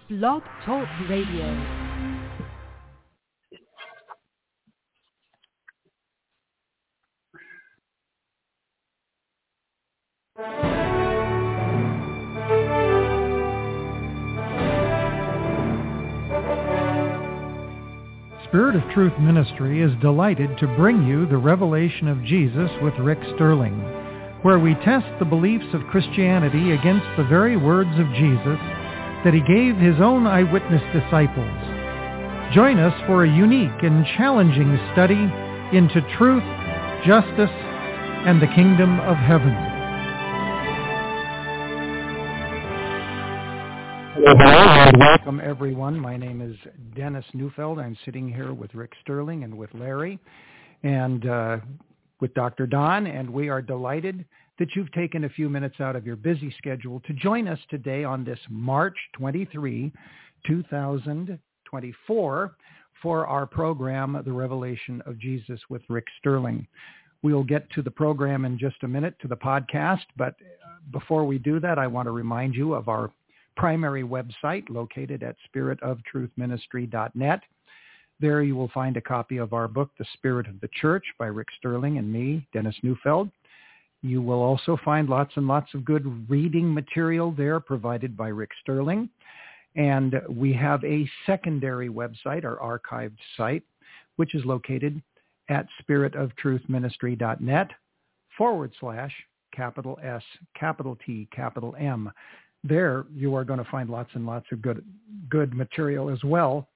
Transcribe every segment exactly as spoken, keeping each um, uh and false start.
Blog Talk Radio. Spirit of Truth Ministry is delighted to bring you the Revelation of Jesus with Rick Sterling, where we test the beliefs of Christianity against the very words of Jesus that he gave his own eyewitness disciples. Join us for a unique and challenging study into truth, justice, and the kingdom of heaven. Hello and welcome everyone. My name is Dennis Neufeld. I'm sitting here with Rick Sterling and with Larry and uh, with Doctor Don, and we are delighted that you've taken a few minutes out of your busy schedule to join us today on this March twenty-third, two thousand twenty-four for our program, The Revelation of Jesus with Rick Sterling. We'll get to the program in just a minute, to the podcast, but before we do that, I want to remind you of our primary website located at spirit of truth ministry dot net. There you will find a copy of our book, The Spirit of the Church, by Rick Sterling and me, Dennis Neufeld. You will also find lots and lots of good reading material there provided by Rick Sterling. And we have a secondary website, our archived site, which is located at spirit of truth ministry dot net forward slash capital S, capital T, capital M. There you are going to find lots and lots of good good material as well.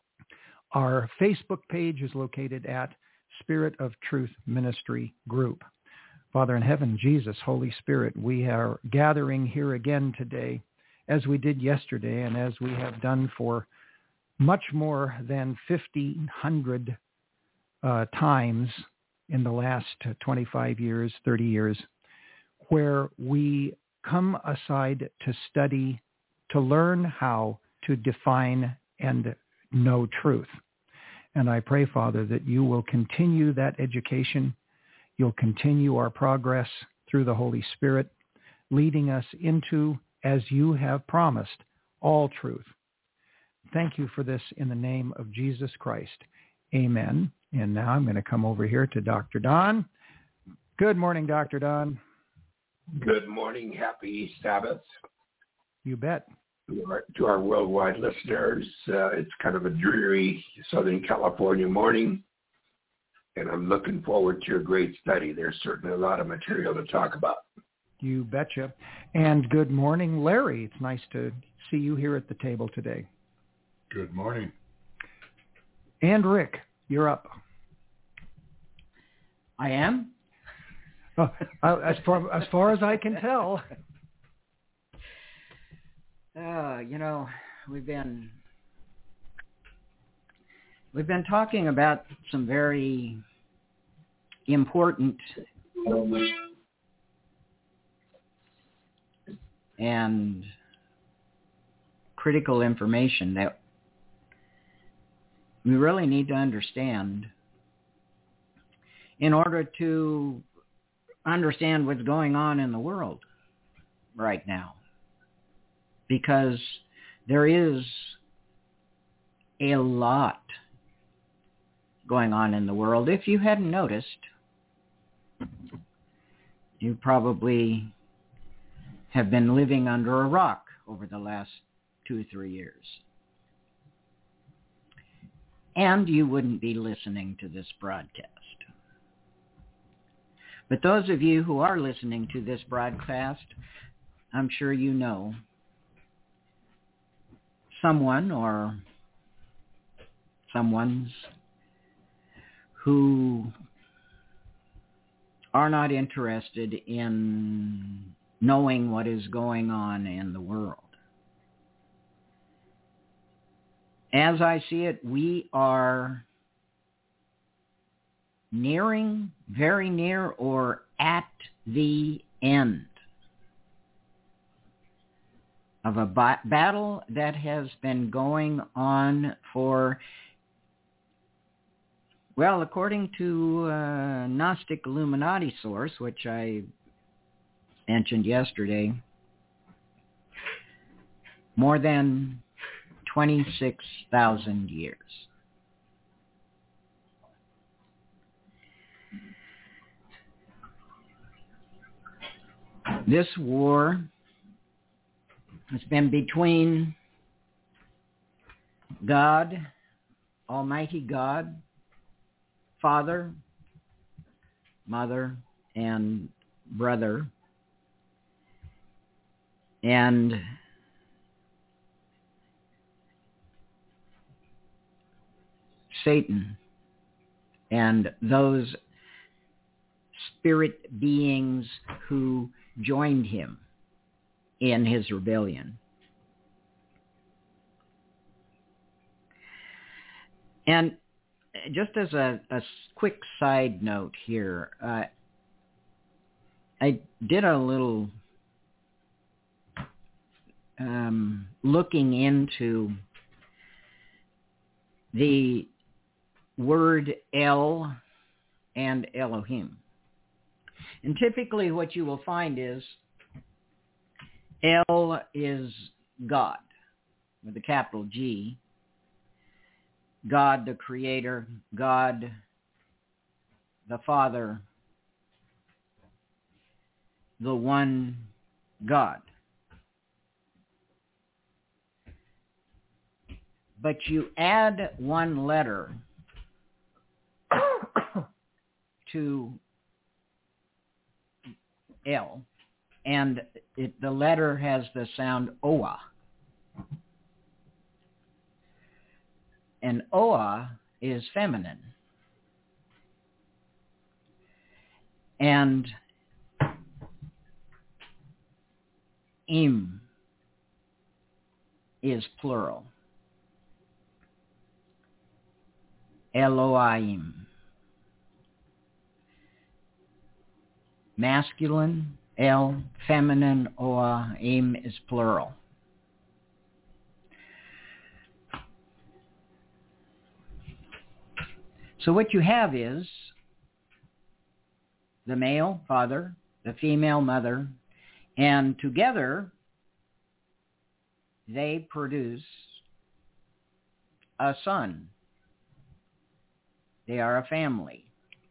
Our Facebook page is located at Spirit of Truth Ministry Group. Father in heaven, Jesus, Holy Spirit, we are gathering here again today as we did yesterday and as we have done for much more than fifteen hundred uh, times in the last twenty-five years, thirty years, where we come aside to study, to learn how to define and know truth. And I pray, Father, that you will continue that education. You'll continue our progress through the Holy Spirit, leading us into, as you have promised, all truth. Thank you for this in the name of Jesus Christ. Amen. And now I'm going to come over here to Doctor Don. Good morning, Doctor Don. Good morning. Happy Sabbath. You bet. To our, to our worldwide listeners, uh, it's kind of a dreary Southern California morning, and I'm looking forward to a great study. There's certainly a lot of material to talk about. You betcha. And good morning, Larry. It's nice to see you here at the table today. Good morning. And Rick, you're up. I am? Uh, as far as far as I can tell. Uh, you know, we've been we've been talking about some very important and critical information that we really need to understand in order to understand what's going on in the world right now, because there is a lot going on in the world. If you hadn't noticed, you probably have been living under a rock over the last two or three years, and you wouldn't be listening to this broadcast. But those of you who are listening to this broadcast, I'm sure you know someone or someone's who are not interested in knowing what is going on in the world. As I see it, we are nearing, very near, or at the end of a ba- battle that has been going on for, well, according to a Gnostic Illuminati source, which I mentioned yesterday, more than twenty-six thousand years. This war has been between God, Almighty God, Father, Mother, and brother, and Satan, and those spirit beings who joined him in his rebellion. And just as a, a quick side note here, uh, I did a little um, looking into the word El and Elohim. And typically what you will find is El is God with a capital G. God the Creator, God the Father, the one God. But you add one letter to El, and it, the letter has the sound Oah. And Oah is feminine. And Im is plural. Elohim. Masculine, El, feminine, Oah, Im is plural. So what you have is the male father, the female mother, and together they produce a son. They are a family.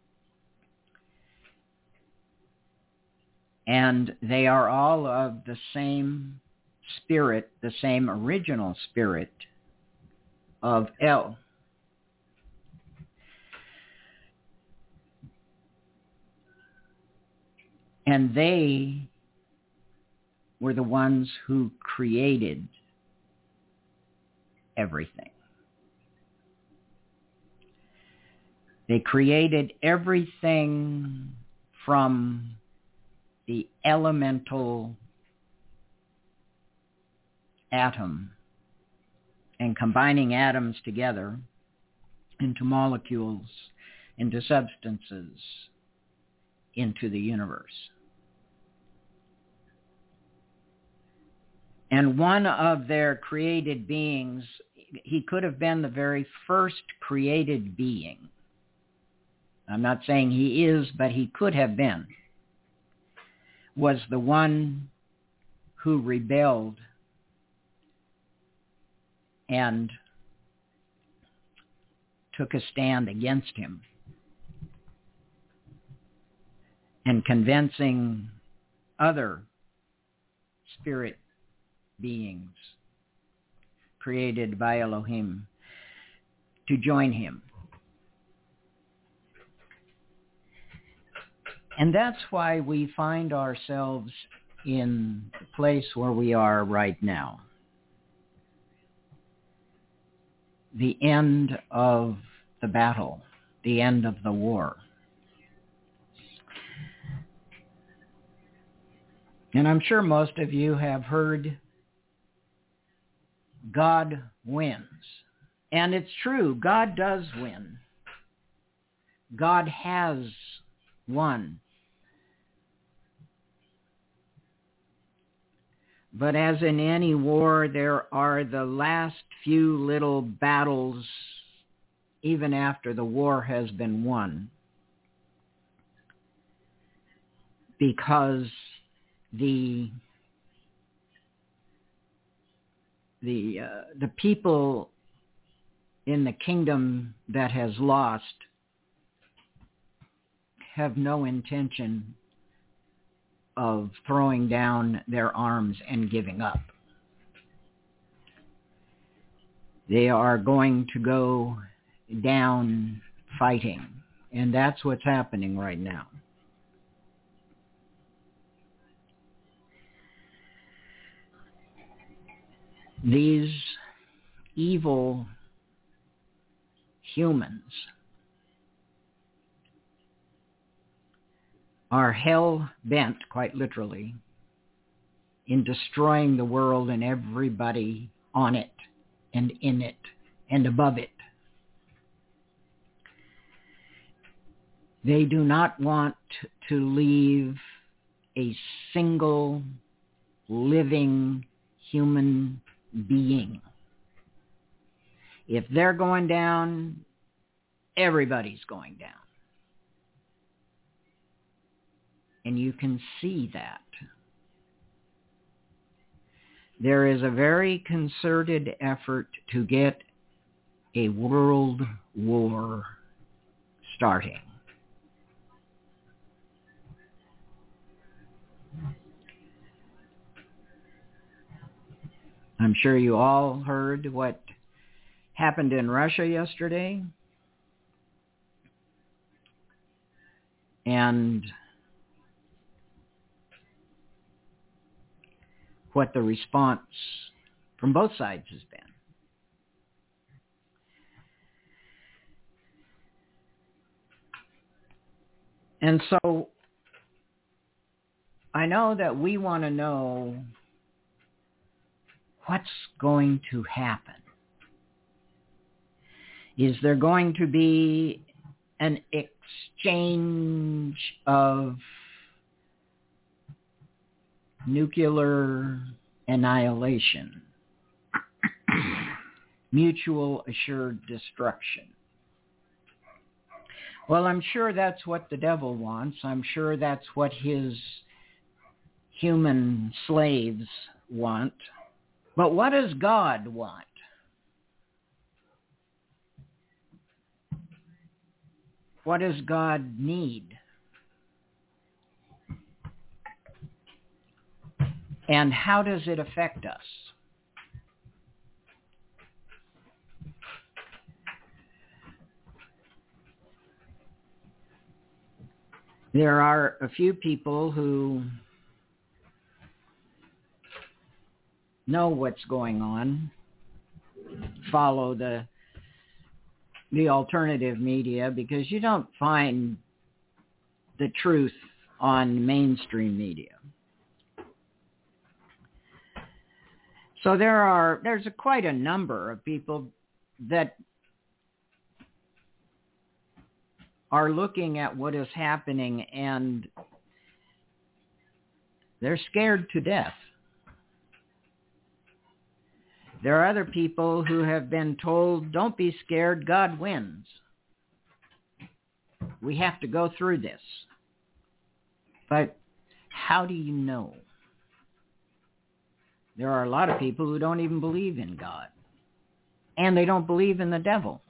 And they are all of the same spirit, the same original spirit of El. And they were the ones who created everything. They created everything from the elemental atom and combining atoms together into molecules, into substances, into the universe. And one of their created beings, he could have been the very first created being. I'm not saying he is, but he could have been, was the one who rebelled and took a stand against him, and convincing other spirit beings created by Elohim to join him. And that's why we find ourselves in the place where we are right now. The end of the battle, the end of the war. And I'm sure most of you have heard God wins. And it's true, God does win. God has won. But as in any war, there are the last few little battles even after the war has been won. Because the the uh, the people in the kingdom that has lost have no intention of throwing down their arms and giving up. They are going to go down fighting, and that's what's happening right now. These evil humans are hell-bent, quite literally, in destroying the world and everybody on it and in it and above it. They do not want to leave a single living human being. If they're going down, everybody's going down. And you can see that. There is a very concerted effort to get a world war starting. I'm sure you all heard what happened in Russia yesterday. And what the response from both sides has been. And so I know that we want to know what's going to happen. Is there going to be an exchange of nuclear annihilation, mutual assured destruction? Well, I'm sure that's what the devil wants. I'm sure that's what his human slaves want. But what does God want? What does God need? And how does it affect us? There are a few people who know what's going on, follow the the alternative media, because you don't find the truth on mainstream media. So there are there's a, quite a number of people that are looking at what is happening and they're scared to death. There are other people who have been told, don't be scared, God wins. We have to go through this. But how do you know? There are a lot of people who don't even believe in God. And they don't believe in the devil.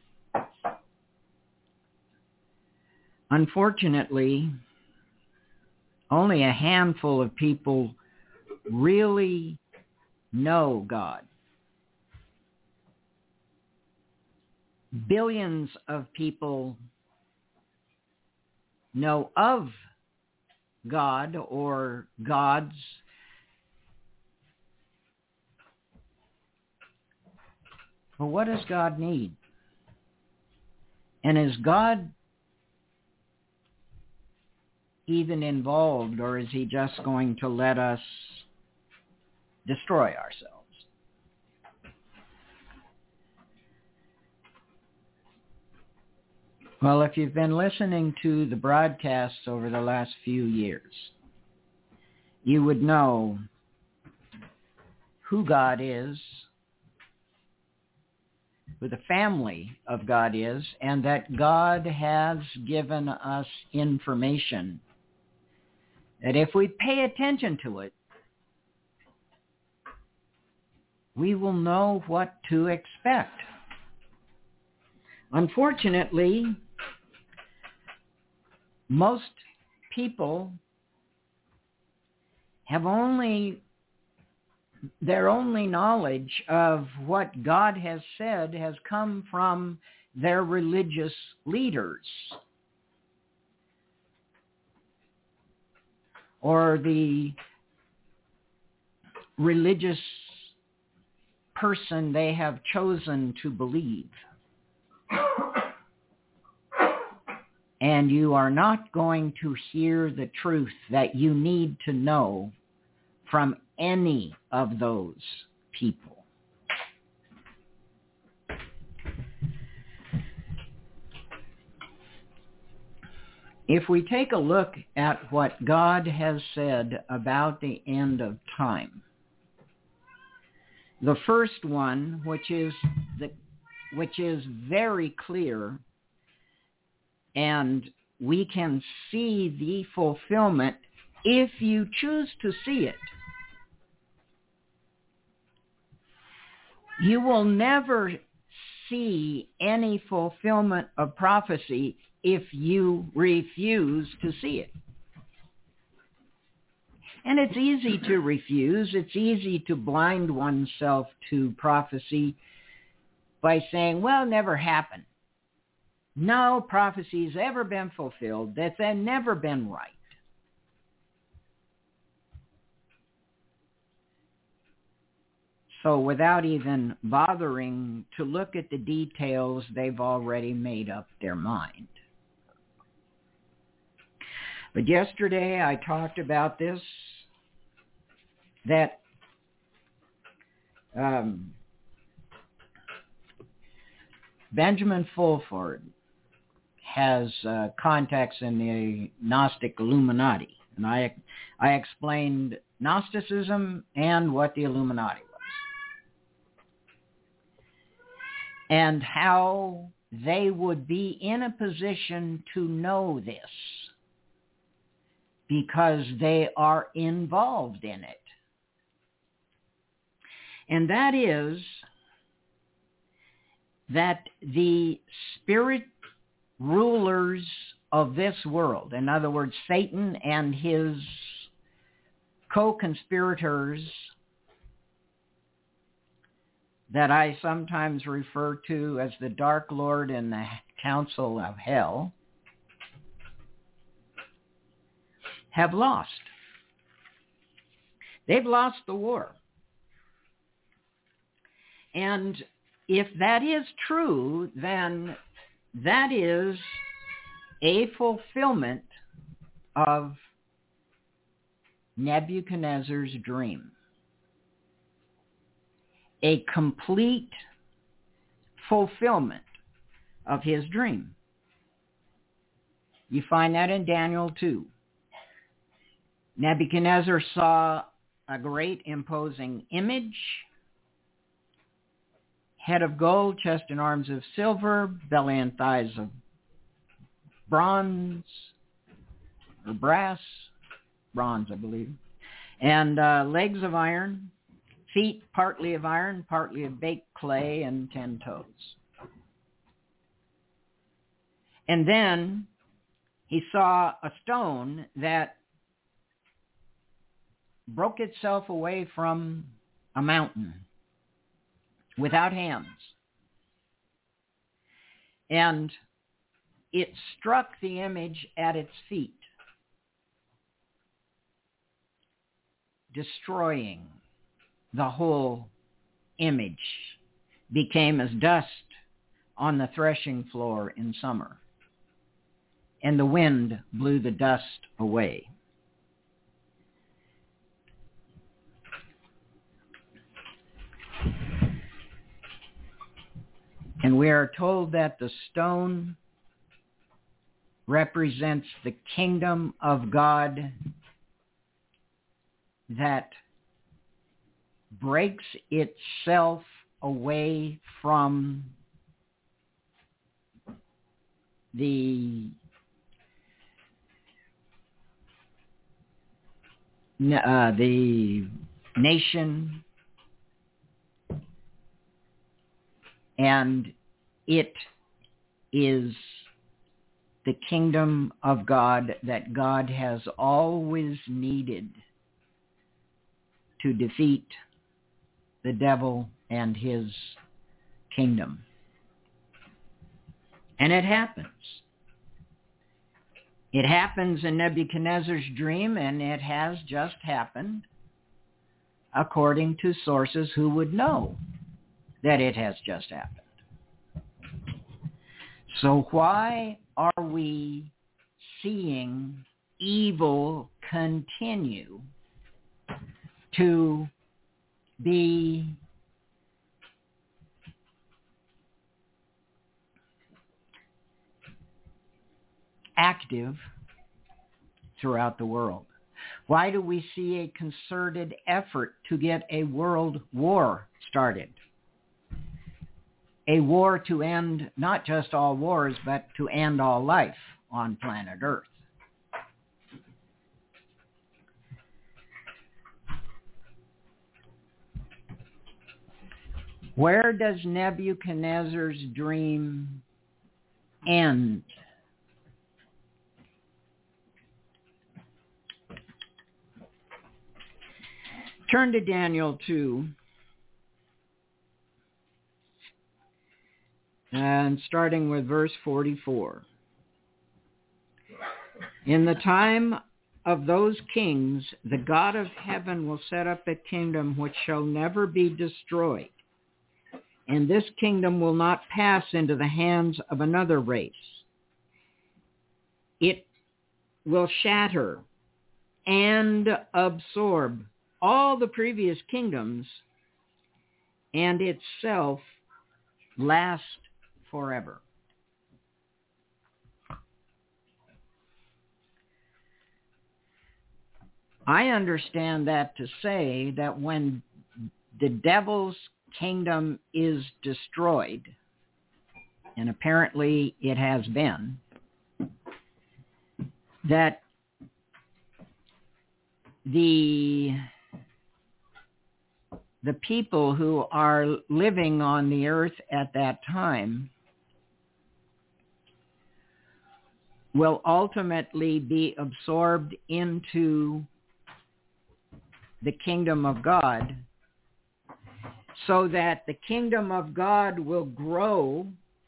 Unfortunately, only a handful of people really know God. Billions of people know of God or gods. But what does God need? And is God even involved, or is he just going to let us destroy ourselves? Well, if you've been listening to the broadcasts over the last few years, you would know who God is, who the family of God is, and that God has given us information that if we pay attention to it, we will know what to expect. Unfortunately, most people have only, their only knowledge of what God has said has come from their religious leaders or the religious person they have chosen to believe. And you are not going to hear the truth that you need to know from any of those people. If we take a look at what God has said about the end of time, the first one, which is the, which is very clear, and we can see the fulfillment if you choose to see it. You will never see any fulfillment of prophecy if you refuse to see it. And it's easy to refuse. It's easy to blind oneself to prophecy by saying, well, it never happened. No prophecy's ever been fulfilled. That's never been right. So without even bothering to look at the details, they've already made up their mind. But yesterday I talked about this, that um, Benjamin Fulford has uh, contacts in the Gnostic Illuminati. And I, I explained Gnosticism and what the Illuminati was. And how they would be in a position to know this because they are involved in it. And that is that the spirit rulers of this world, in other words, Satan and his co-conspirators that I sometimes refer to as the Dark Lord and the Council of Hell, have lost. They've lost the war. And if that is true, then that is a fulfillment of Nebuchadnezzar's dream. A complete fulfillment of his dream. You find that in Daniel two. Nebuchadnezzar saw a great imposing image, head of gold, chest and arms of silver, belly and thighs of bronze, or brass, bronze, I believe, and uh, legs of iron, feet partly of iron, partly of baked clay, and ten toes. And then he saw a stone that broke itself away from a mountain without hands. And it struck the image at its feet, destroying the whole image. Became as dust on the threshing floor in summer. And the wind blew the dust away. And we are told that the stone represents the kingdom of God that breaks itself away from the uh, the nation And it is the kingdom of God that God has always needed to defeat the devil and his kingdom. And it happens. It happens in Nebuchadnezzar's dream, and it has just happened according to sources who would know that it has just happened. So why are we seeing evil continue to be active throughout the world? Why do we see a concerted effort to get a world war started? A war to end not just all wars, but to end all life on planet Earth. Where does Nebuchadnezzar's dream end? Turn to Daniel two. And starting with verse forty-four. In the time of those kings, the God of heaven will set up a kingdom which shall never be destroyed. And this kingdom will not pass into the hands of another race. It will shatter and absorb all the previous kingdoms and itself last forever. I understand that to say that when the devil's kingdom is destroyed, and apparently it has been, that the the people who are living on the earth at that time will ultimately be absorbed into the kingdom of God, so that the kingdom of God will grow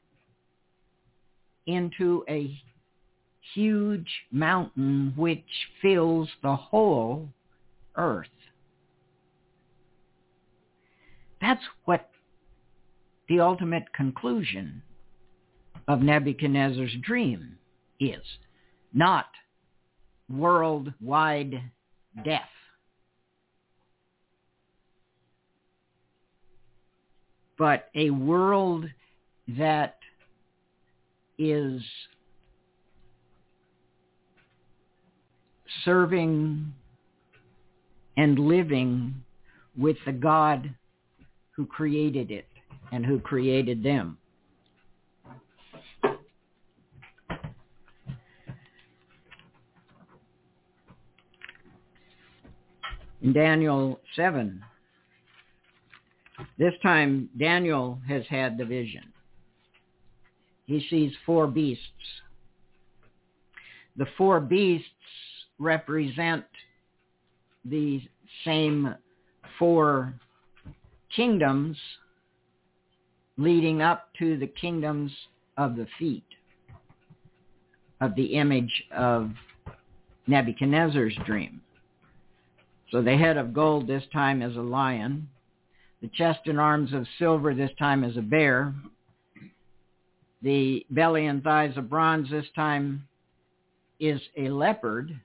into a huge mountain which fills the whole earth. That's what the ultimate conclusion of Nebuchadnezzar's dream is. Not worldwide death. But a world that is serving and living with the God who created it and who created them. In Daniel seven, this time Daniel has had the vision. He sees four beasts. The four beasts represent the same four kingdoms leading up to the kingdoms of the feet of the image of Nebuchadnezzar's dream. So the head of gold this time is a lion. The chest and arms of silver this time is a bear. The belly and thighs of bronze this time is a leopard.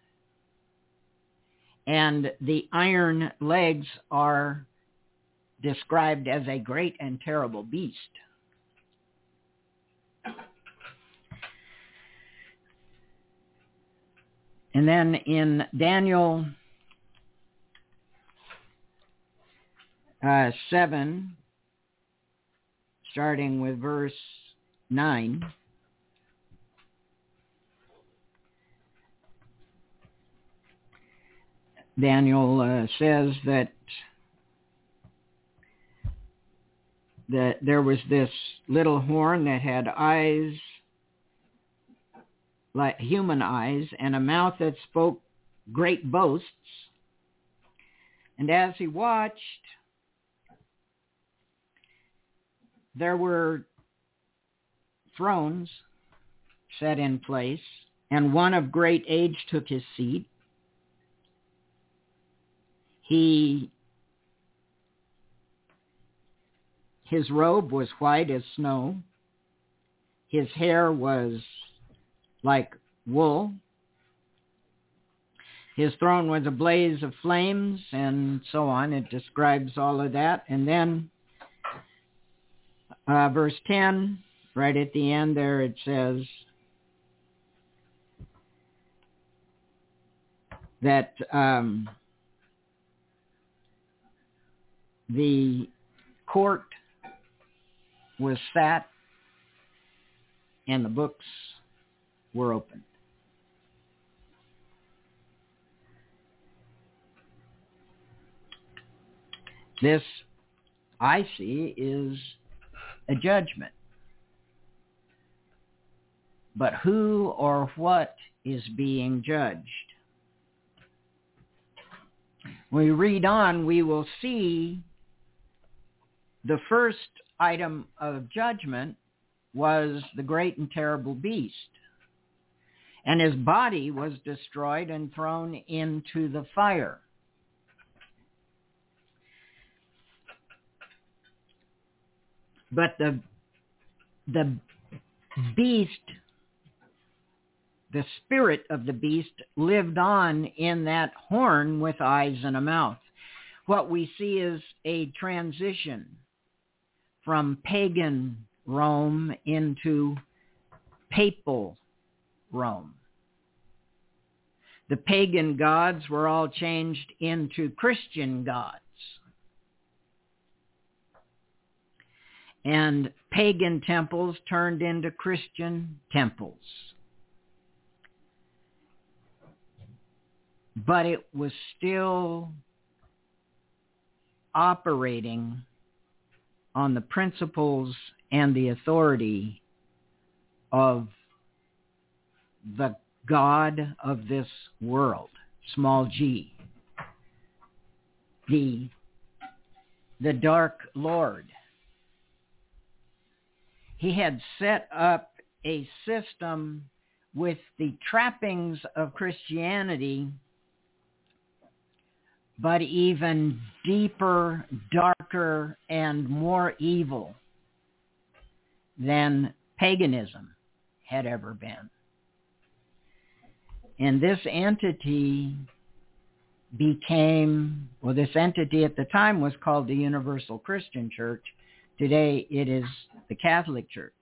And the iron legs are described as a great and terrible beast. And then in Daniel uh, seven, starting with verse nine, Daniel uh, says that that there was this little horn that had eyes like human eyes and a mouth that spoke great boasts. And as he watched, there were thrones set in place, and one of great age took his seat. He, his robe was white as snow. His hair was like wool. His throne was a blaze of flames, and so on. It describes all of that. And then uh, verse ten, right at the end there, it says that um, the court was sat and the books were opened. This, I see, is a judgment. But who or what is being judged? When we read on, we will see the first item of judgment was the great and terrible beast. And his body was destroyed and thrown into the fire. But the the beast, the spirit of the beast, lived on in that horn with eyes and a mouth. What we see is a transition from pagan Rome into papal Rome. The pagan gods were all changed into Christian gods. And pagan temples turned into Christian temples. But it was still operating on the principles and the authority of the God of this world, small g, the, the Dark Lord. He had set up a system with the trappings of Christianity, but even deeper, darker, and more evil than paganism had ever been. And this entity became, well, this entity at the time was called the Universal Christian Church. Today it is the Catholic Church.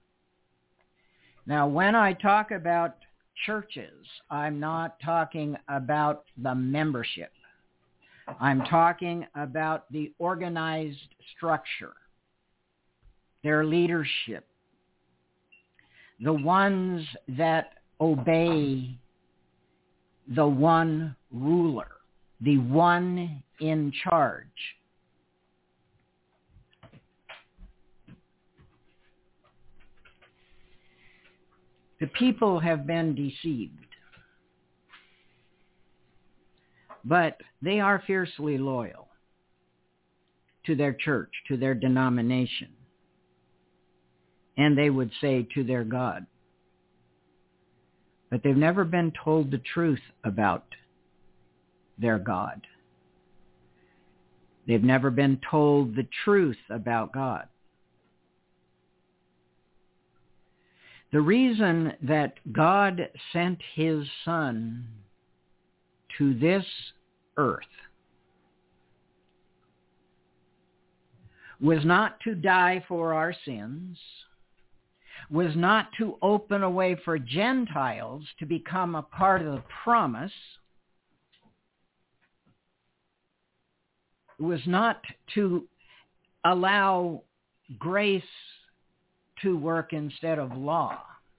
Now, when I talk about churches, I'm not talking about the membership. I'm talking about the organized structure, their leadership, the ones that obey the one ruler, the one in charge. The people have been deceived, but they are fiercely loyal to their church, to their denomination, and they would say to their God. But they've never been told the truth about their God. They've never been told the truth about God. The reason that God sent his Son to this earth was not to die for our sins, was not to open a way for Gentiles to become a part of the promise. It was not to allow grace to work instead of law.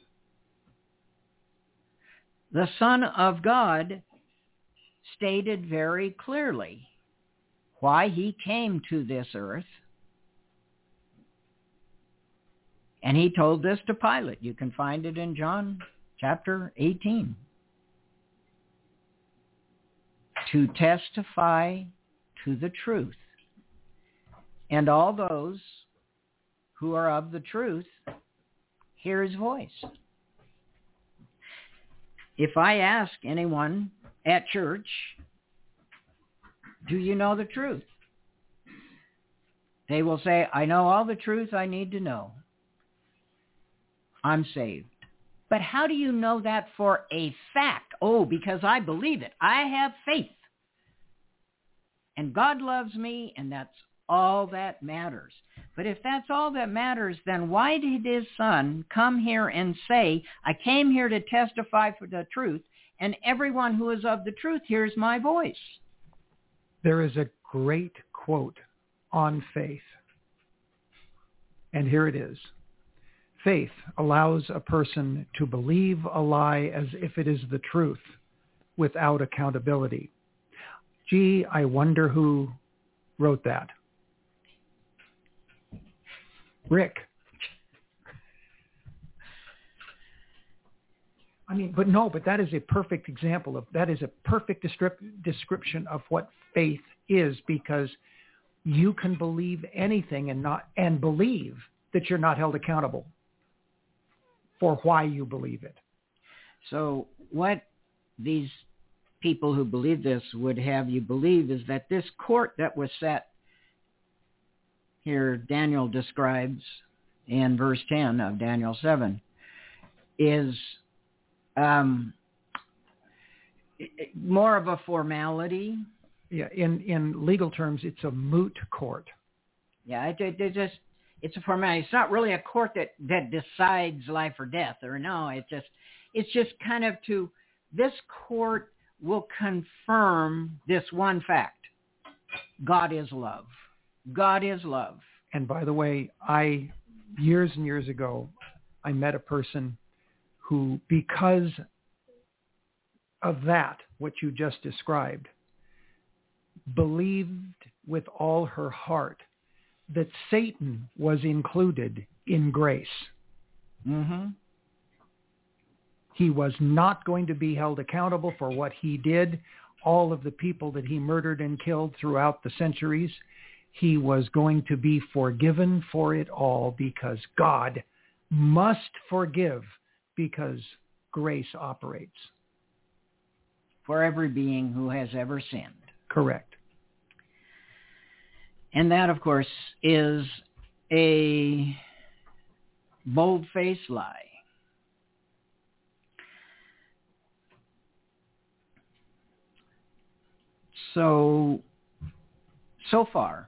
The Son of God stated very clearly why he came to this earth. And he told this to Pilate. You can find it in John chapter eighteen. To testify to the truth. And all those who are of the truth hear his voice. If I ask anyone at church, do you know the truth? They will say, I know all the truth I need to know. I'm saved. But how do you know that for a fact? Oh, because I believe it. I have faith. And God loves me, and that's all that matters. But if that's all that matters, then why did his son come here and say, I came here to testify for the truth, and everyone who is of the truth hears my voice? There is a great quote on faith. And here it is. Faith allows a person to believe a lie as if it is the truth without accountability. Gee, I wonder who wrote that. Rick. I mean, but no, but that is a perfect example of, that is a perfect description of what faith is, because you can believe anything and not, and believe that you're not held accountable for why you believe it. So what these people who believe this would have you believe is that this court that was set here, Daniel describes in verse ten of Daniel seven, is um, more of a formality. Yeah, in, in legal terms, it's a moot court. Yeah, it, it, it just it's a formality. It's not really a court that, that decides life or death, or no, it's just it's just kind of to, this court will confirm this one fact. God is love. God is love. And by the way, I, years and years ago, I met a person who, because of that, what you just described, believed with all her heart that Satan was included in grace. Mm-hmm. He was not going to be held accountable for what he did, all of the people that he murdered and killed throughout the centuries. He was going to be forgiven for it all, because God must forgive, because grace operates. For every being who has ever sinned. Correct. And that, of course, is a bold-faced lie. So, so far,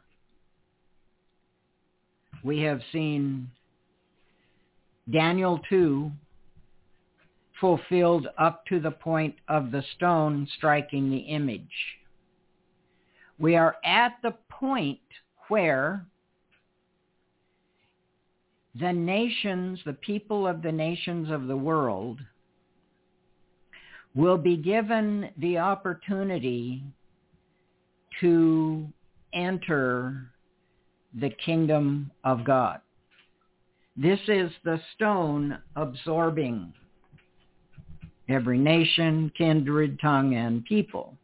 we have seen Daniel two fulfilled up to the point of the stone striking the image. We are at the point where the nations, the people of the nations of the world, will be given the opportunity to enter the kingdom of God. This is the stone absorbing every nation, kindred, tongue, and people.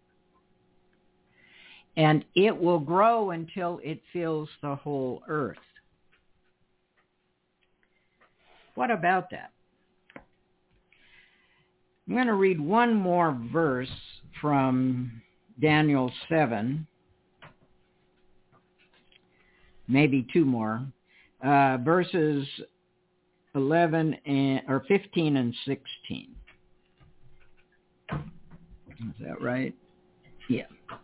And it will grow until it fills the whole earth. What about that? I'm going to read one more verse from Daniel seven, maybe two more, uh, verses eleven and, or fifteen and sixteen. Is that right? Yeah.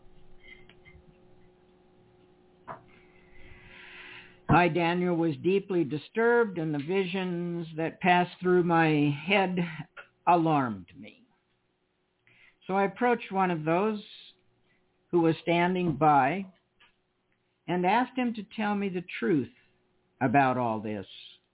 I, Daniel, was deeply disturbed, and the visions that passed through my head alarmed me. So I approached one of those who was standing by and asked him to tell me the truth about all this.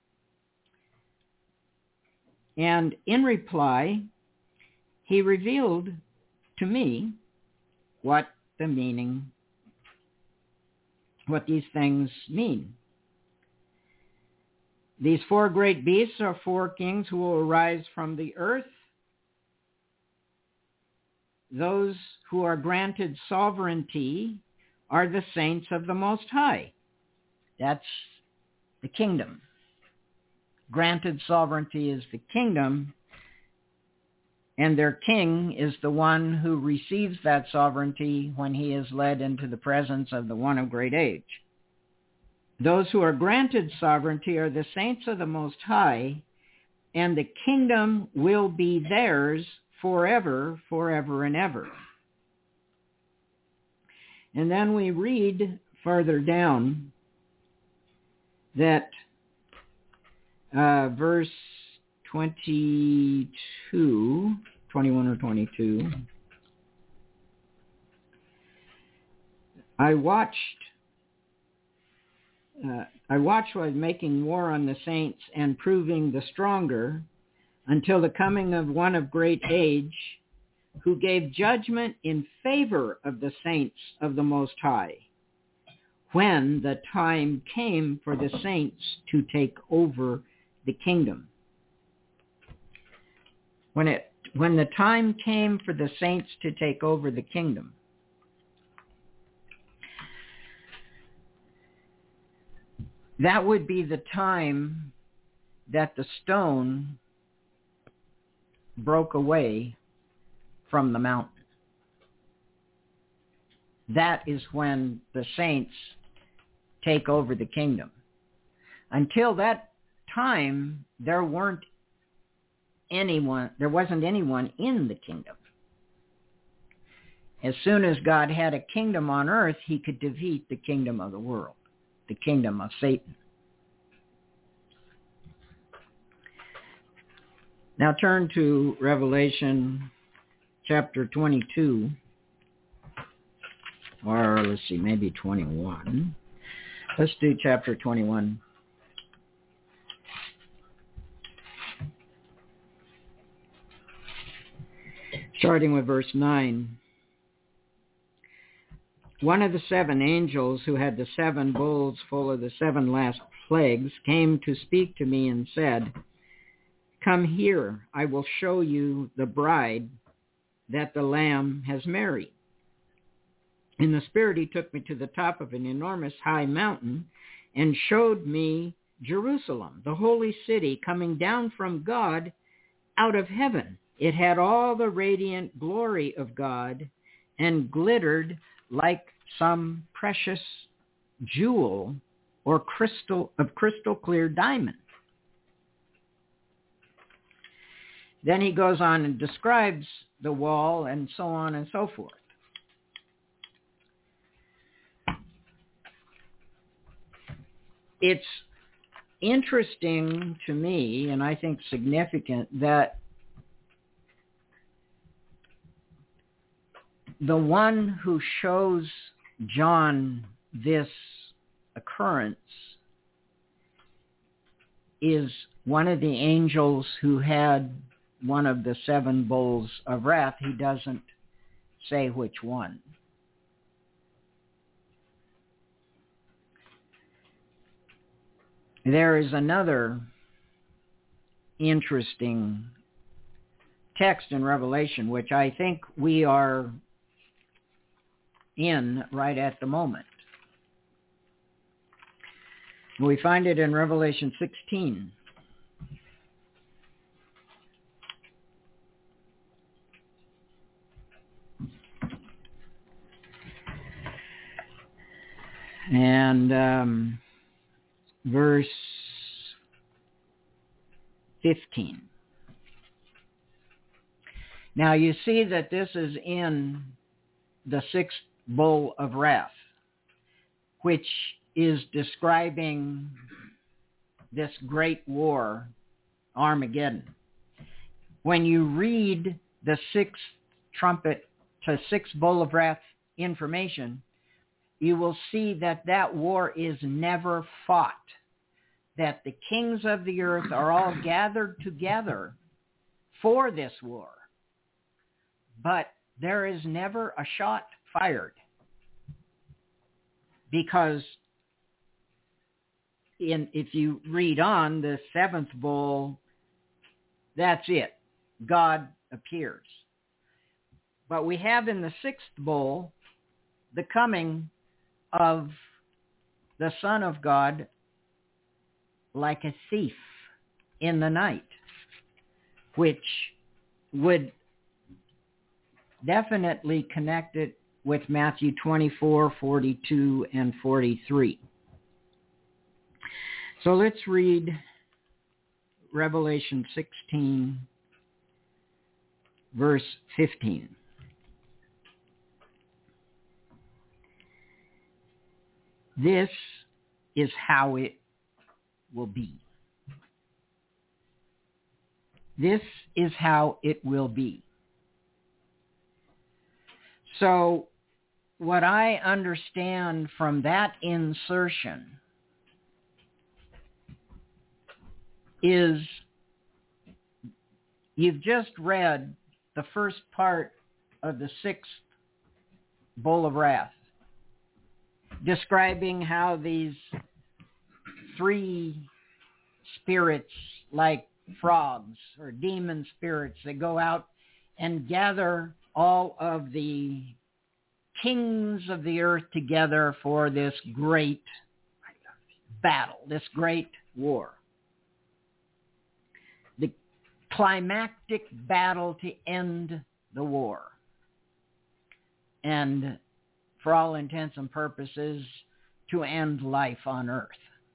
And in reply, he revealed to me what the meaning, what these things mean. These four great beasts are four kings who will arise from the earth. Those who are granted sovereignty are the saints of the Most High. That's the kingdom. Granted sovereignty is the kingdom, and their king is the one who receives that sovereignty when he is led into the presence of the one of great age. Those who are granted sovereignty are the saints of the Most High, and the kingdom will be theirs forever, forever and ever. And then we read further down that uh, verse twenty-two, twenty-one or twenty-two, I watched Uh, I watched while making war on the saints and proving the stronger until the coming of one of great age who gave judgment in favor of the saints of the Most High when the time came for the saints to take over the kingdom. When it when the time came for the saints to take over the kingdom. That would be the time that the stone broke away from the mountain. That is when the saints take over the kingdom. Until that time, there weren't anyone, there wasn't anyone in the kingdom. As soon as God had a kingdom on earth, he could defeat the kingdom of the world, the kingdom of Satan. Now turn to Revelation chapter twenty-two, or let's see, maybe twenty-one. Let's do chapter twenty-one. Starting with verse nine. One of the seven angels who had the seven bowls full of the seven last plagues came to speak to me and said, "Come here, I will show you the bride that the Lamb has married." In the Spirit he took me to the top of an enormous high mountain and showed me Jerusalem, the holy city, coming down from God out of heaven. It had all the radiant glory of God and glittered like some precious jewel or crystal of crystal clear diamond. Then he goes on and describes the wall and so on and so forth. It's interesting to me, and I think significant, that the one who shows John this occurrence is one of the angels who had one of the seven bowls of wrath. He doesn't say which one. There is another interesting text in Revelation, which I think we are in right at the moment. We find it in Revelation sixteen. And um, verse fifteen. Now you see that this is in the sixth bowl of wrath, which is describing this great war, Armageddon. When you read the sixth trumpet to sixth bowl of wrath information, you will see that that war is never fought, that the kings of the earth are all gathered together for this war, but there is never a shot fired, because in, if you read on, the seventh bowl, that's it. God appears. But we have in the sixth bowl the coming of the Son of God like a thief in the night, which would definitely connect it with Matthew twenty-four, forty-two, and forty-three. So let's read Revelation sixteen, verse fifteen. This is how it will be. This is how it will be. So what I understand from that insertion is you've just read the first part of the sixth bowl of wrath, describing how these three spirits, like frogs or demon spirits, that go out and gather all of the kings of the earth together for this great battle, this great war. The climactic battle to end the war. And for all intents and purposes, to end life on earth.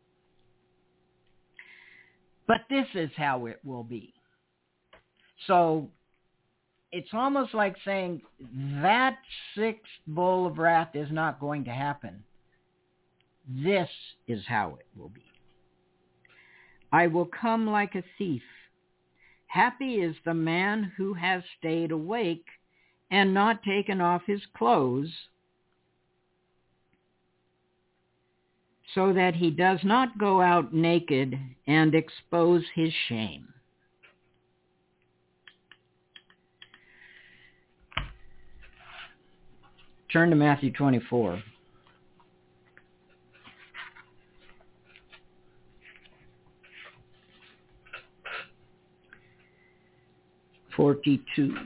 But this is how it will be. So it's almost like saying that sixth bowl of wrath is not going to happen. This is how it will be. I will come like a thief. Happy is the man who has stayed awake and not taken off his clothes, so that he does not go out naked and expose his shame. Turn to Matthew twenty-four. forty-two.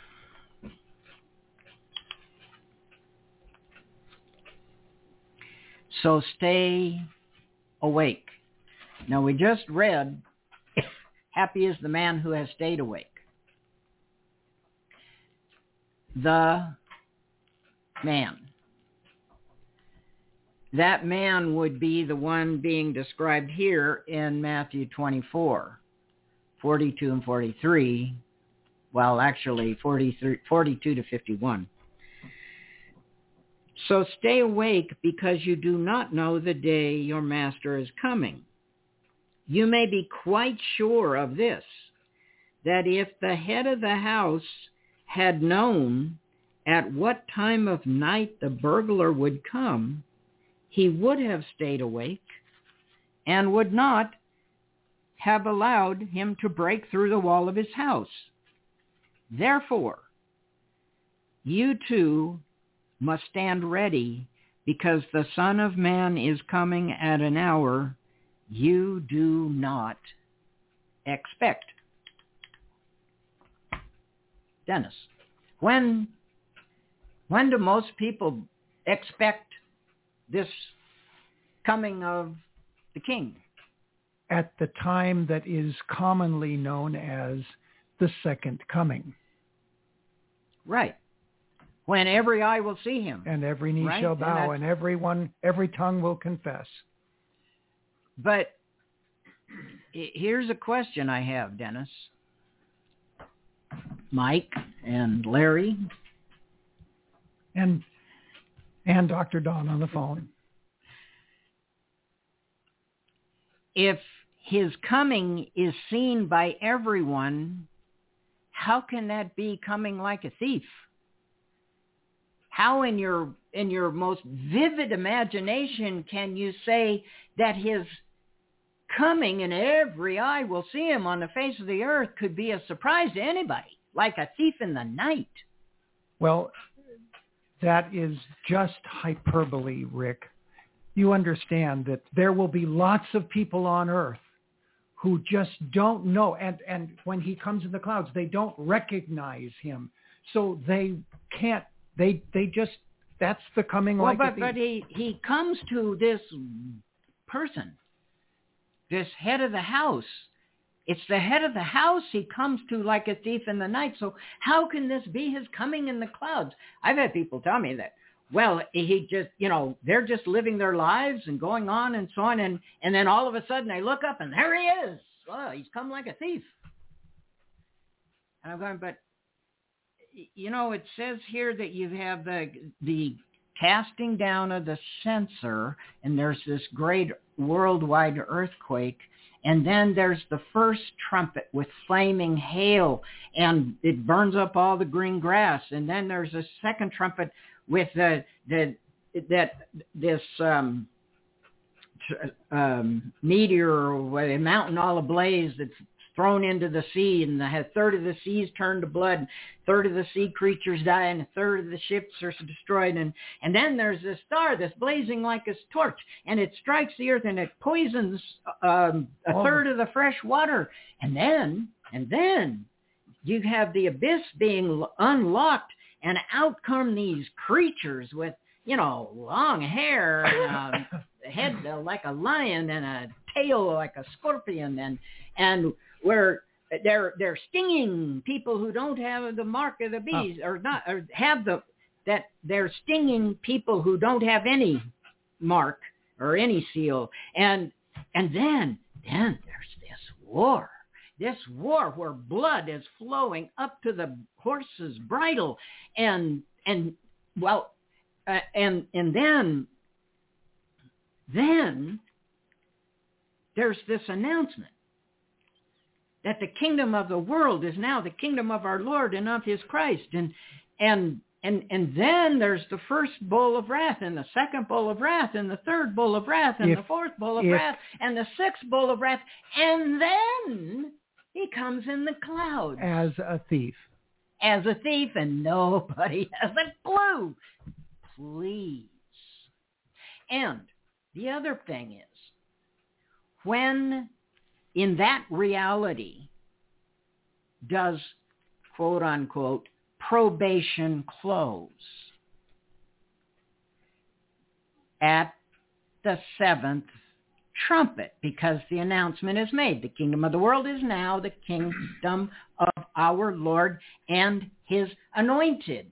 So stay awake. Now we just read, happy is the man who has stayed awake. The man. That man would be the one being described here in Matthew twenty-four, forty-two and forty-three. Well, actually forty-three, forty-two to fifty-one. So stay awake, because you do not know the day your master is coming. You may be quite sure of this, that if the head of the house had known at what time of night the burglar would come, he would have stayed awake and would not have allowed him to break through the wall of his house. Therefore, you too must stand ready, because the Son of Man is coming at an hour you do not expect. Dennis, when when do most people expect this coming of the King? At the time that is commonly known as the second coming. Right. When every eye will see him. And every knee right? shall bow, and, and everyone, every tongue will confess. But here's a question I have, Dennis, Mike, and Larry. And and Doctor Don on the phone. If his coming is seen by everyone, how can that be coming like a thief? How in your in your most vivid imagination can you say that his coming and every eye will see him on the face of the earth could be a surprise to anybody, like a thief in the night? Well, that is just hyperbole, Rick. you understand that there will be lots of people on earth who just don't know. And, and when he comes in the clouds, they don't recognize him. So they can't, they, they just, that's the coming well, like but, a thief. but he, he comes to this person, this head of the house. It's the head of the house he comes to like a thief in the night. So how can this be his coming in the clouds? I've had people tell me that, well, he just, you know, they're just living their lives and going on and so on. And, and then all of a sudden they look up and there he is. Well, he's come like a thief. And I'm going, but, you know, it says here that you have the the casting down of the censer, and there's this great worldwide earthquake. And then there's the first trumpet with flaming hail, and it burns up all the green grass. And then there's a second trumpet with the the that this um, um, meteor or a mountain all ablaze that's thrown into the sea, and a third of the seas turn to blood, a third of the sea creatures die, and a third of the ships are destroyed. And, and then there's this star that's blazing like a torch, and it strikes the earth, and it poisons um, a oh. third of the fresh water. And then, and then you have the abyss being unlocked, and out come these creatures with, you know, long hair, and a head like a lion, and a tail like a scorpion, and and where they're they're stinging people who don't have the mark of the beast, oh. or not, or have the that they're stinging people who don't have any mark or any seal, and and then then there's this war, this war where blood is flowing up to the horse's bridle, and and well, uh, and and then then there's this announcement that the kingdom of the world is now the kingdom of our Lord and of his Christ. And and and and then there's the first bowl of wrath, and the second bowl of wrath, and the third bowl of wrath, and if, the fourth bowl of if, wrath, and the sixth bowl of wrath. And then he comes in the clouds. As a thief. As a thief, and nobody has a clue. Please. And the other thing is, when in that reality does, quote unquote, probation close? At the seventh trumpet, because the announcement is made. The kingdom of the world is now the kingdom of our Lord and his anointed.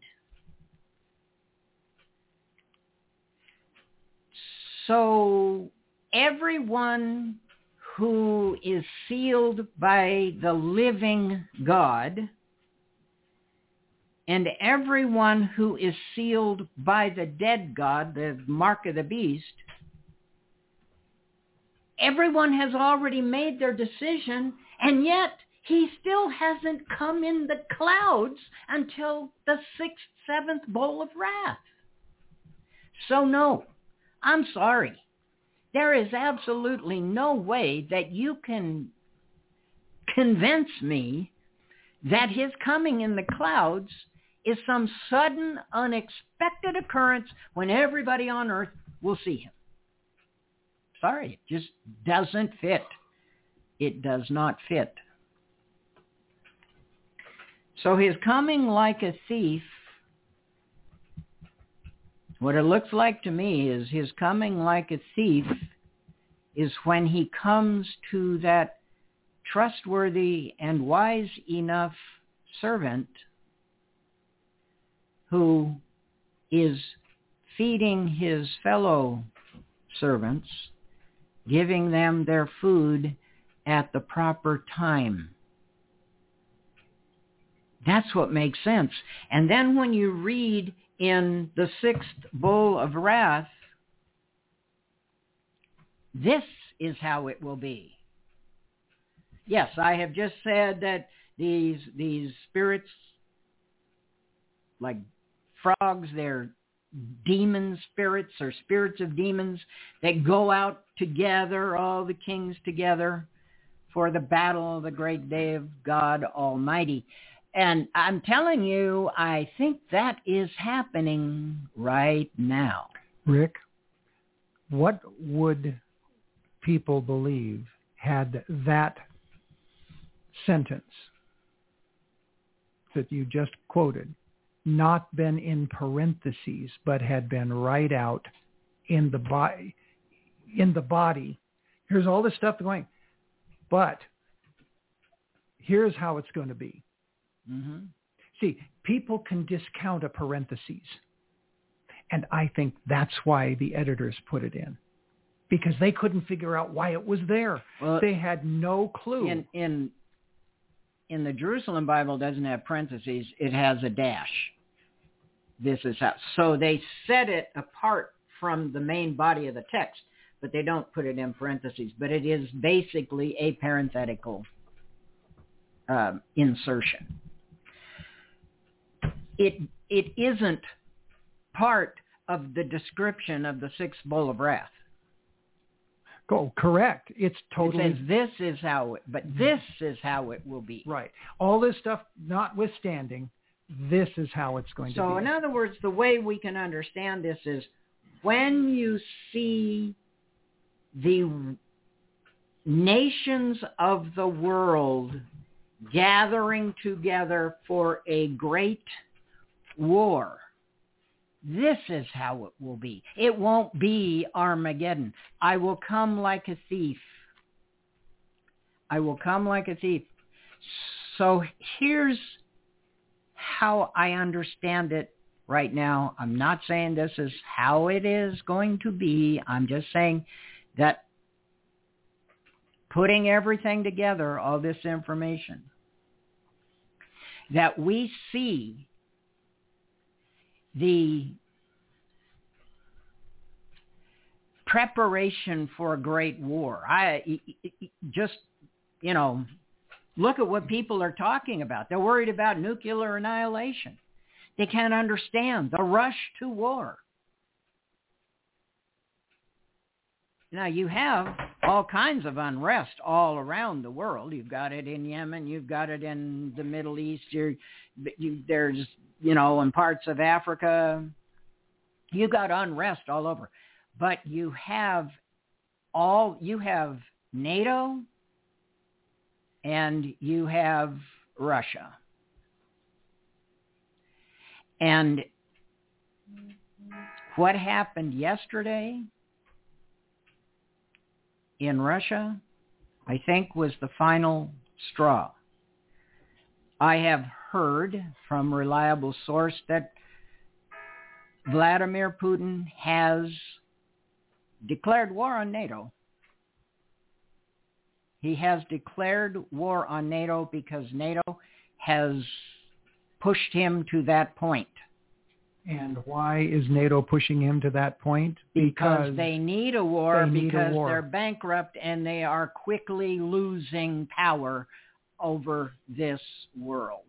So everyone who is sealed by the living God and everyone who is sealed by the dead God, the mark of the beast, everyone has already made their decision, and yet he still hasn't come in the clouds until the sixth, seventh bowl of wrath. So no, I'm sorry. There is absolutely no way that you can convince me that his coming in the clouds is some sudden, unexpected occurrence when everybody on earth will see him. Sorry, it just doesn't fit. It does not fit. So his coming like a thief, what it looks like to me is his coming like a thief is when he comes to that trustworthy and wise enough servant who is feeding his fellow servants, giving them their food at the proper time. That's what makes sense. And then when you read in the sixth bowl of wrath, this is how it will be. Yes, I have just said that these these spirits, like frogs, they're demon spirits or spirits of demons that go out together, all the kings together, for the battle of the great day of God Almighty. And I'm telling you, I think that is happening right now. Rick, what would people believe had that sentence that you just quoted not been in parentheses, but had been right out in the body, in the body. Here's all this stuff going, but here's how it's going to be. Mm-hmm. See, people can discount a parentheses. And I think that's why the editors put it in, because they couldn't figure out why it was there. Well, they had no clue. In, in in the Jerusalem Bible, it doesn't have parentheses. It has a dash. This is how. So they set it apart from the main body of the text, but they don't put it in parentheses. But it is basically a parenthetical um, insertion. It it isn't part of the description of the sixth bowl of wrath. Oh, correct. It's totally... It says this is how it, but this is how it will be. Right. All this stuff notwithstanding, this is how it's going so to be. So in other words, the way we can understand this is when you see the nations of the world gathering together for a great war, this is how it will be. It won't be Armageddon. I will come like a thief. I will come like a thief. So here's how I understand it right now. I'm not saying this is how it is going to be. I'm just saying that putting everything together, all this information, that we see the preparation for a great war. I just, you know, look at what people are talking about. They're worried about nuclear annihilation. They can't understand the rush to war. Now, you have all kinds of unrest all around the world. You've got it in Yemen. You've got it in the Middle East. You're, you, there's, you know, in parts of Africa. You've got unrest all over. But you have all, you have NATO and you have Russia. And what happened yesterday in Russia, I think, was the final straw. I have heard from reliable source that Vladimir Putin has declared war on NATO. He has declared war on NATO because NATO has pushed him to that point. And why is NATO pushing him to that point? Because, because they need a war need because a war. They're bankrupt and they are quickly losing power over this world.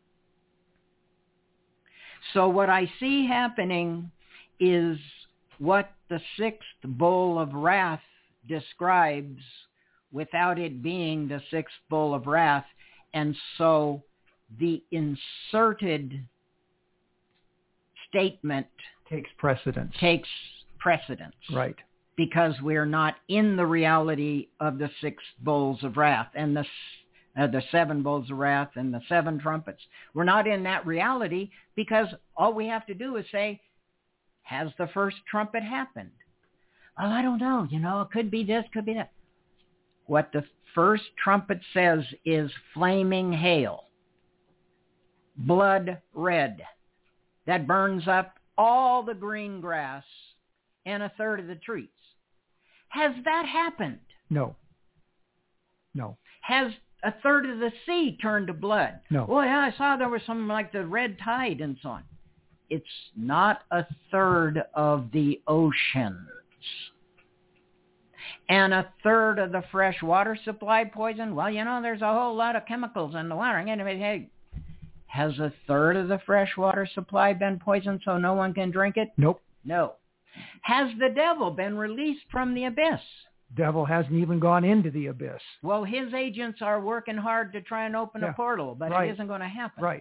So what I see happening is what the sixth bowl of wrath describes without it being the sixth bowl of wrath. And so the inserted statement takes precedence. Takes precedence. Right. Because we're not in the reality of the six bowls of wrath and the uh, the seven bowls of wrath and the seven trumpets. We're not in that reality because all we have to do is say, has the first trumpet happened? Well, I don't know. You know, it could be this, could be that. What the first trumpet says is flaming hail, blood red, that burns up all the green grass and a third of the trees. Has that happened? No. No. Has a third of the sea turned to blood? No. Well, yeah, I saw there was something like the red tide and so on. It's not a third of the oceans. And a third of the fresh water supply poisoned? Well, you know, there's a whole lot of chemicals in the water. Anyway, hey, has a third of the fresh water supply been poisoned so no one can drink it? Nope. No. Has the devil been released from the abyss? Devil hasn't even gone into the abyss. Well, his agents are working hard to try and open yeah. a portal, but right. it isn't going to happen. Right.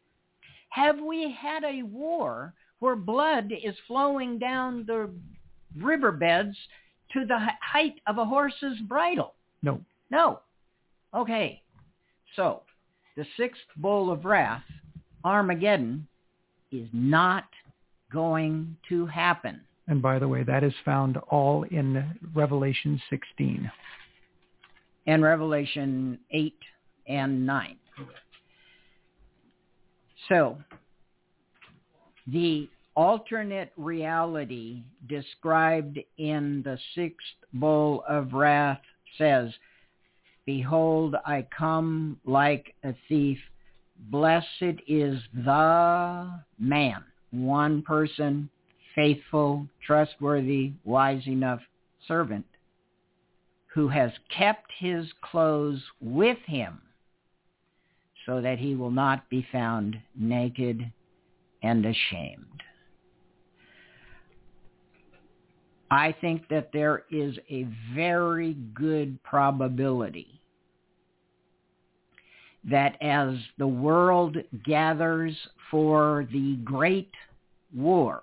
Have we had a war where blood is flowing down the riverbeds to the height of a horse's bridle. No. No. Okay. So the sixth bowl of wrath, Armageddon, is not going to happen. And by the way, that is found all in Revelation sixteen. And Revelation eight and nine. So the alternate reality described in the sixth bowl of wrath says, "Behold, I come like a thief. Blessed is the man," one person, faithful, trustworthy, wise enough servant, "who has kept his clothes with him, so that he will not be found naked and ashamed." I think that there is a very good probability that as the world gathers for the great war,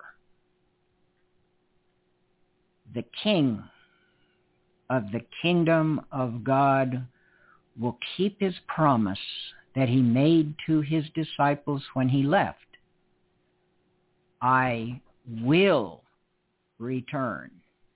the king of the kingdom of God will keep his promise that he made to his disciples when he left. I will return.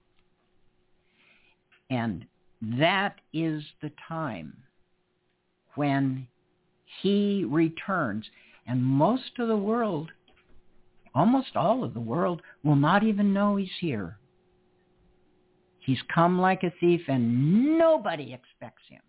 And that is the time when he returns. And most of the world, almost all of the world, will not even know he's here. He's come like a thief and nobody expects him.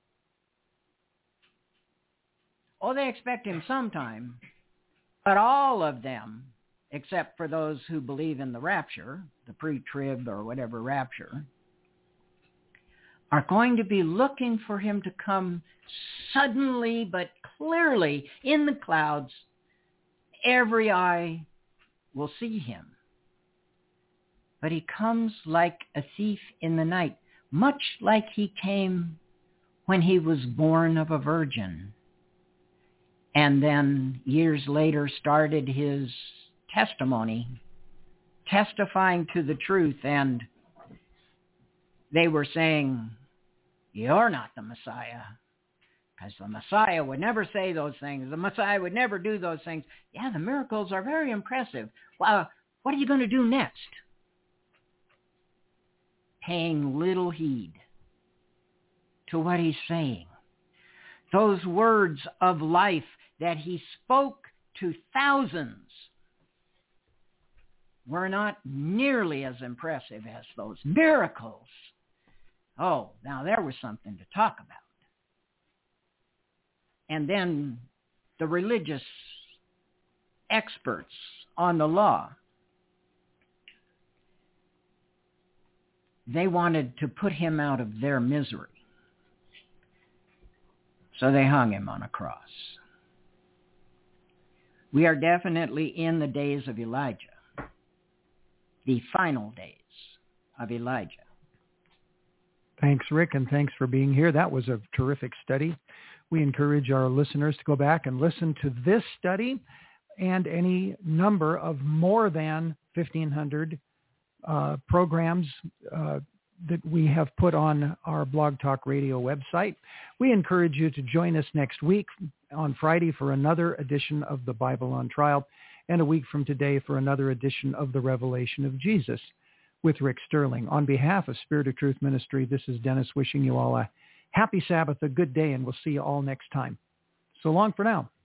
Oh, they expect him sometime, but all of them, except for those who believe in the rapture, the pre-trib or whatever rapture, are going to be looking for him to come suddenly but clearly in the clouds. Every eye will see him. But he comes like a thief in the night, much like he came when he was born of a virgin, and then years later started his testimony, testifying to the truth, and they were saying, "You're not the Messiah," because the Messiah would never say those things. The Messiah would never do those things. Yeah, the miracles are very impressive. Well, what are you going to do next? Paying little heed to what he's saying. Those words of life that he spoke to thousands were not nearly as impressive as those miracles. Oh, now there was something to talk about. And then the religious experts on the law, they wanted to put him out of their misery. So they hung him on a cross. We are definitely in the days of Elijah, the final days of Elijah. Thanks, Rick, and thanks for being here. That was a terrific study. We encourage our listeners to go back and listen to this study and any number of more than fifteen hundred uh, programs uh, that we have put on our Blog Talk Radio website. We encourage you to join us next week on Friday for another edition of the Bible on Trial, and a week from today for another edition of the Revelation of Jesus with Rick Sterling. On behalf of Spirit of Truth Ministry, this is Dennis wishing you all a happy Sabbath, a good day, and we'll see you all next time. So long for now.